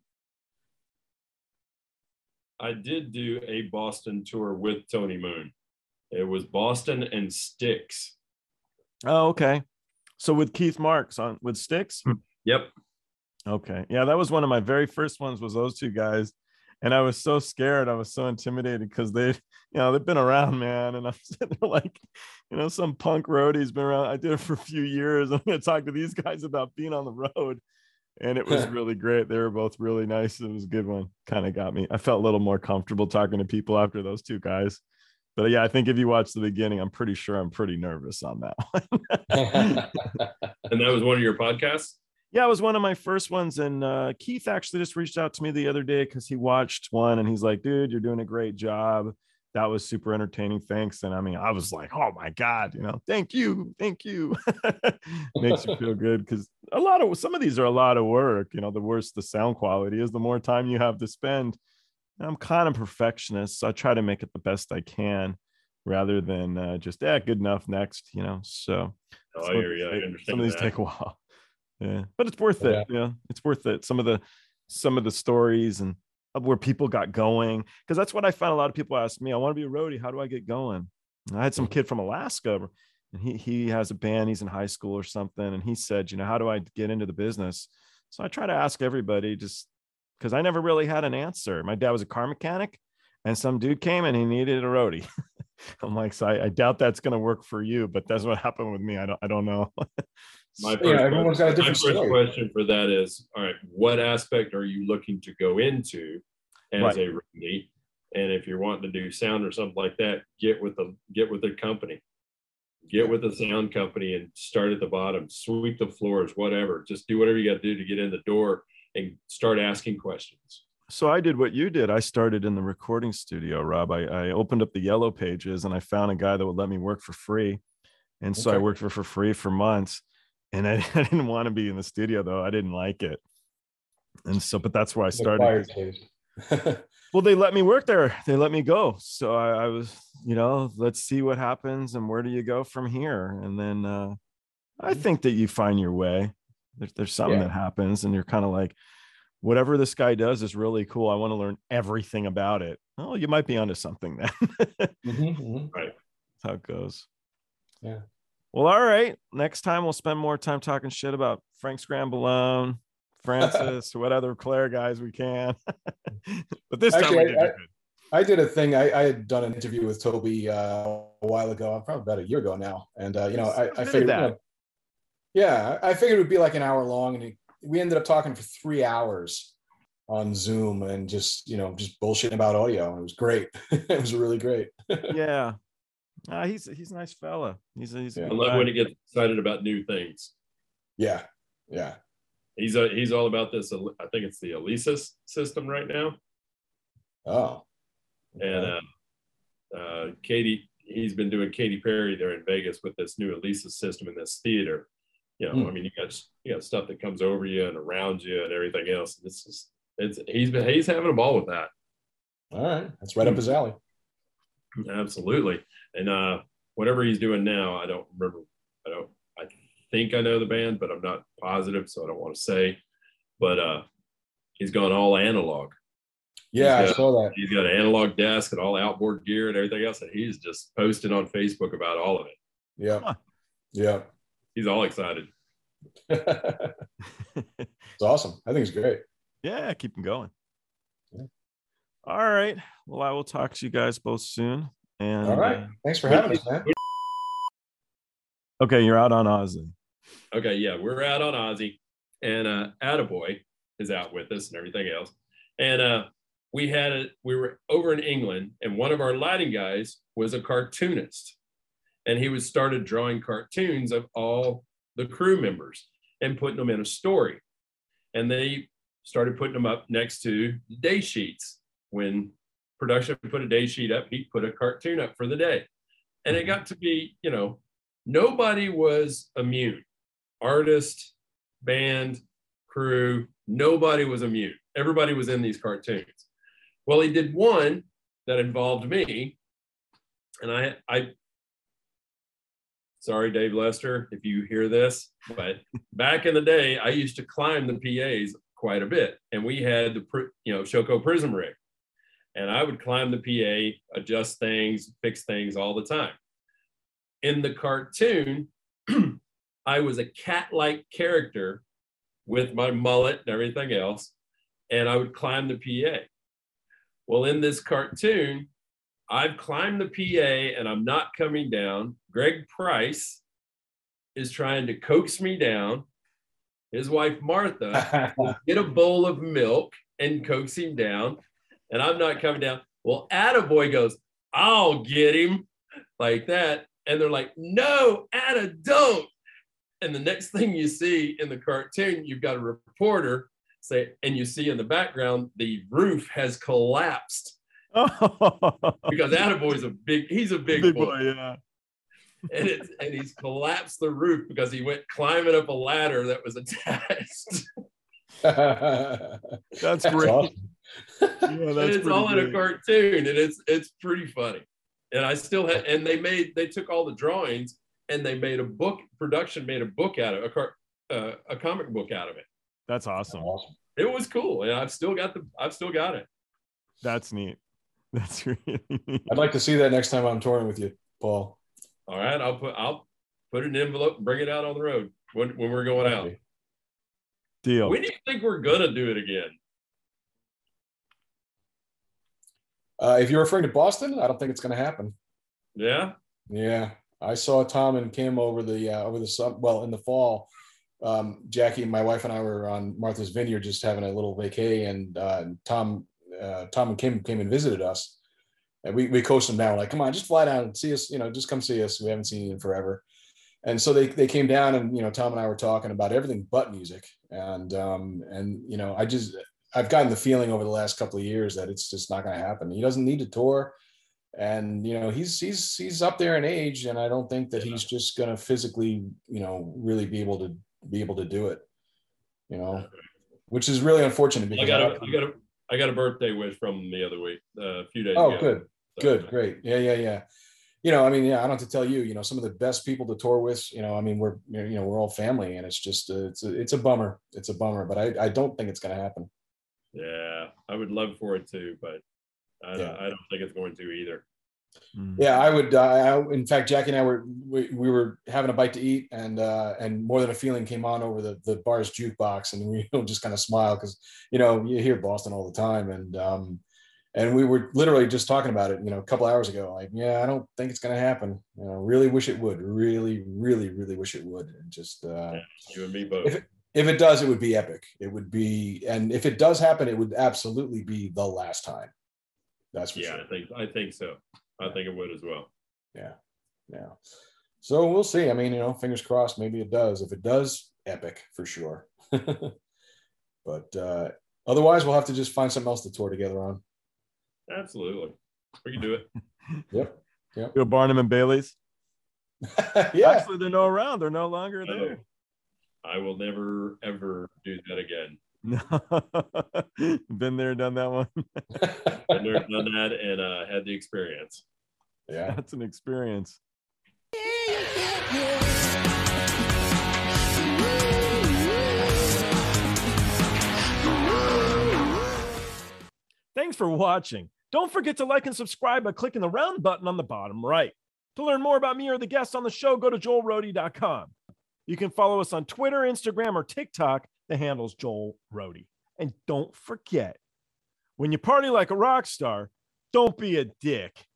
I did do a Boston tour with Tony Moon. It was Boston and Styx. Oh, okay. So with Keith Marks with Styx? Yep. Okay. Yeah, that was one of my very first ones was those two guys. And I was so scared. I was so intimidated because they've been around, man. And I'm sitting there like, you know, some punk roadie's been around. I did it for a few years. I'm going to talk to these guys about being on the road. And it was really great. They were both really nice. It was a good one. Kind of got me. I felt a little more comfortable talking to people after those two guys. But yeah, I think if you watch the beginning, I'm pretty sure I'm pretty nervous on that one. And that was one of your podcasts? Yeah, it was one of my first ones. And Keith actually just reached out to me the other day because he watched one and he's like, dude, you're doing a great job. That was super entertaining. Thanks. And I mean, I was like, oh my God, you know, thank you. Makes you feel good because some of these are a lot of work. You know, the worse the sound quality is, the more time you have to spend. I'm kind of perfectionist, so I try to make it the best I can rather than just good enough next, you know. So I hear you. I understand. Some of these take a while. Yeah, but it's worth it. Yeah, it's worth it. Some of the stories and where people got going, because that's what I found. A lot of people ask me, I want to be a roadie. How do I get going? And I had some kid from Alaska. and he has a band. He's in high school or something, and he said, you know, how do I get into the business? So I try to ask everybody, just because I never really had an answer. My dad was a car mechanic, and some dude came and he needed a roadie. I'm like, so I doubt that's going to work for you, but that's what happened with me. I don't know. Everyone's got a different my first story. question for that is, all right, what aspect are you looking to go into as a roadie? And if you're wanting to do sound or something like that, get with the company. Get with the sound company and start at the bottom, sweep the floors, whatever. Just do whatever you got to do to get in the door and start asking questions. So I did what you did. I started in the recording studio, Rob. I opened up the Yellow Pages and I found a guy that would let me work for free. And so I worked for free for months. And I didn't want to be in the studio, though. I didn't like it. And so, but that's where I started. Well, they let me work there. They let me go. So I was, you know, let's see what happens and where do you go from here? And then I think that you find your way. There's something that happens and you're kind of like, whatever this guy does is really cool. I want to learn everything about it. Oh, you might be onto something then. Right. That's how it goes. Yeah. Well, all right. Next time we'll spend more time talking shit about Frank Scrambolone, Francis, what other Claire guys we can. But this time we did it good. I did a thing. I had done an interview with Toby a while ago, probably about a year ago now. And, you know, I figured that. I figured it would be like an hour long. And we ended up talking for 3 hours on Zoom and just bullshitting about audio. It was great. It was really great. Yeah. He's a nice fella. He's I love when he gets excited about new things. Yeah. He's all about this. I think it's the Alesis system right now. Oh. And Katy, he's been doing Katy Perry there in Vegas with this new Alesis system in this theater. You know, I mean, you got stuff that comes over you and around you and everything else. He's having a ball with that. All right, that's right up his alley. Absolutely. And whatever he's doing now, I don't remember. I think I know the band, but I'm not positive, so I don't want to say. But he's gone all analog. Yeah, I saw that. He's got an analog desk and all outboard gear and everything else, and he's just posting on Facebook about all of it. Yeah. He's all excited. It's awesome. I think it's great. Yeah, keep him going. Yeah. All right. Well, I will talk to you guys both soon. And all right. Thanks for having us, man. Okay, you're out on Ozzy. Okay, yeah, we're out on Ozzy, and Attaboy is out with us and everything else. And we were over in England, and one of our lighting guys was a cartoonist, and he started drawing cartoons of all the crew members and putting them in a story. And they started putting them up next to day sheets. When production put a day sheet up, he put a cartoon up for the day. And it got to be, you know, nobody was immune. Artist, band, crew, nobody was immune. Everybody was in these cartoons. Well, he did one that involved me. And I sorry, Dave Lester, if you hear this, but back in the day, I used to climb the PAs quite a bit. And we had the, Shoko Prism rig. And I would climb the PA, adjust things, fix things all the time. In the cartoon, I was a cat-like character with my mullet and everything else, and I would climb the PA. Well, in this cartoon, I've climbed the PA and I'm not coming down. Greg Price is trying to coax me down. His wife, Martha, will get a bowl of milk and coax him down, and I'm not coming down. Well, Attaboy goes, I'll get him, like that. And they're like, no, Atta, don't. And the next thing you see in the cartoon, you've got a reporter say, and you see in the background, the roof has collapsed. Because Attaboy's he's a big boy. Yeah. And he's collapsed the roof because he went climbing up a ladder that was attached. That's great. Awesome. Yeah, that's it's all in a cartoon, and it's pretty funny. And I still had, and they took all the drawings and they made a book. Production made a book out of a comic book out of it. That's awesome. It was cool, and I've still got it. That's neat. That's really neat. I'd like to see that next time I'm touring with you, Paul. All right, put it in an envelope, and bring it out on the road when we're going out. Deal. When do you think we're gonna do it again? If you're referring to Boston, I don't think it's going to happen. Yeah. Yeah, I saw Tom and Kim over the summer. Well, in the fall, Jackie, my wife, and I were on Martha's Vineyard just having a little vacay, and Tom and Kim came and visited us, and we coached them down, like, come on, just fly down and see us, just come see us. We haven't seen you in forever. And so they came down, and Tom and I were talking about everything but music, and I've gotten the feeling over the last couple of years that it's just not going to happen. He doesn't need to tour. And he's up there in age, and I don't think that he's just going to physically, really be able to do it. Which is really unfortunate. Because I got a birthday wish from him the other week, a few days ago. ago. Good, great, yeah. I don't have to tell you, some of the best people to tour with. We're all family, and it's just it's a bummer. It's a bummer, but I don't think it's going to happen. Yeah, I would love for it too, but I don't think it's going to either. Yeah, I would. In fact, Jackie and I we were having a bite to eat, and More Than a Feeling came on over the bar's jukebox, and we just kind of smile because you hear Boston all the time, and we were literally just talking about it, a couple hours ago. Like, yeah, I don't think it's going to happen. Really wish it would. Really, really, really wish it would. And just you and me both. If it does, it would be epic. It would be, and if it does happen, it would absolutely be the last time. That's for sure. I think so. I think it would as well. Yeah. So we'll see. I mean, fingers crossed. Maybe it does. If it does, epic for sure. But otherwise, we'll have to just find something else to tour together on. Absolutely, we can do it. Yep. Go Barnum and Bailey's. Yeah. Actually, they're no around. They're no longer there. I will never ever do that again. Been there, done that one. Been there, done that, and had the experience. Yeah, that's an experience. Thanks for watching. Don't forget to like and subscribe by clicking the round button on the bottom right. To learn more about me or the guests on the show, go to joelrohde.com. You can follow us on Twitter, Instagram, or TikTok. The handle's Joel Rohde. And don't forget, when you party like a rock star, don't be a dick.